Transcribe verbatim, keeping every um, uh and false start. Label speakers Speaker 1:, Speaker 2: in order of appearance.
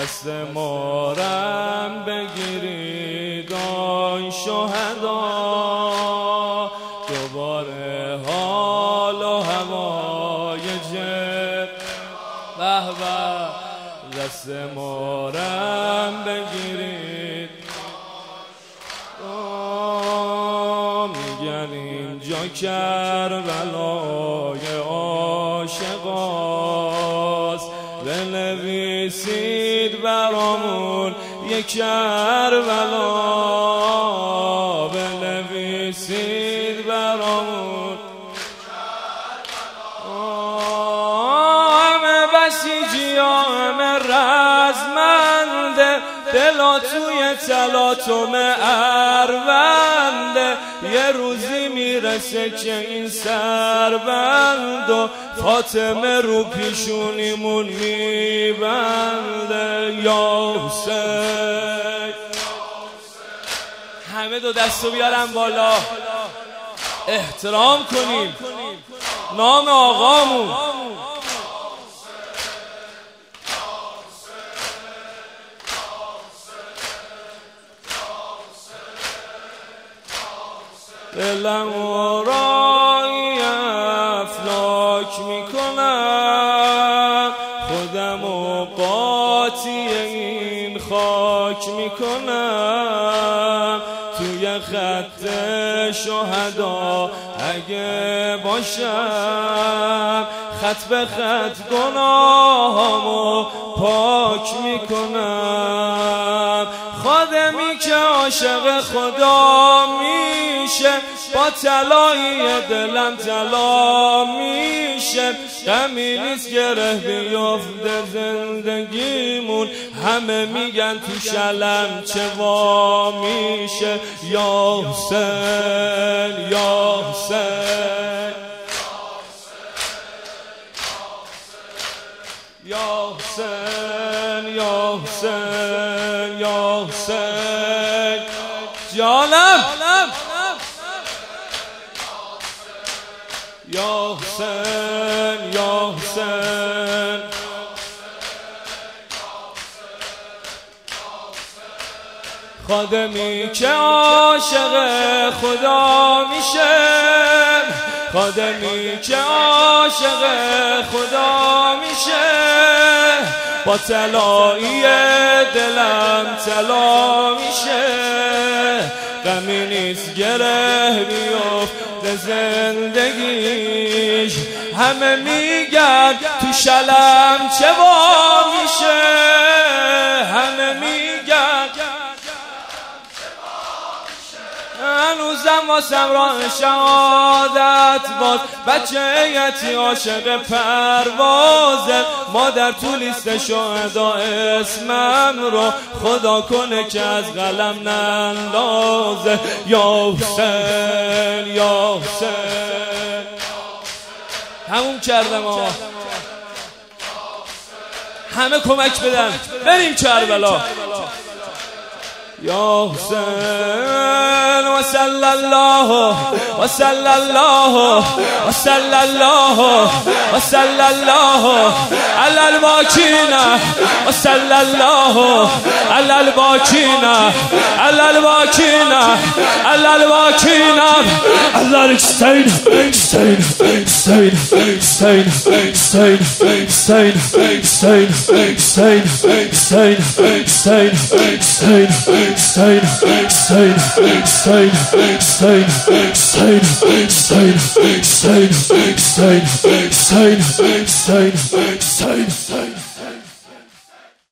Speaker 1: دست مارم بگیرید آی شهدا، دوباره حال و هوای جب به به. دست مارم بگیرید، میگن اینجا کربلای عاشقاست، بنویسید برامون یک کربلا، بنویسید برامون. همه بسیجی ها همه رزمنده، دلا توی تلاطم اروند، یه روزی میرسه که این سربند و فاطمه رو پیشونیمون میبنده. یا حسین، همه دو دستو بیارن بالا، احترام کنیم نام آقامون. دلم آرای افلاک میکنم، خودم و قاطی این خاک میکنم، توی خط شهدا اگه باشم، خط به خط گناهامو پاک میکنم. خادمی که عاشق خدا میشه، با طلای دلم طلا میشه، غمی نیست گره بیفته زندگیمون، همه میگن تو شلم چه وا میشه. یا حسین یا حسین یا حسین یا حسین یا حسین جانم یا حسین یا حسین. خادمی که عاشق خدا میشه، خادمی که عاشق خدا میشه، با طلایی دلم طلا میشه، غمی نیست گره بیفته زندگیش، همه میگن تو شلم چه وا میشه، همه میگن هنوزم واسم راه شهادت باز، بچه یتی عاشق پروازه، مادر تو لیست شهدا اسمم رو خدا کنه که از قلم نندازه. یا حسین یا حسین، همون کردم ها، همه کمک بدن بریم کربلا. یا حسین و صلی الله و صلی الله و صلی الله و صلی الله علی الباکین و صلی الله علی الباکین علی الباکین علی الباکین علی الحسین حسین حسین حسین حسین حسین حسین حسین حسین حسین حسین Stein, Stein, Stein, Stein, Stein, Stein, Stein, Stein, Stein, Stein, Stein, Stein, Stein.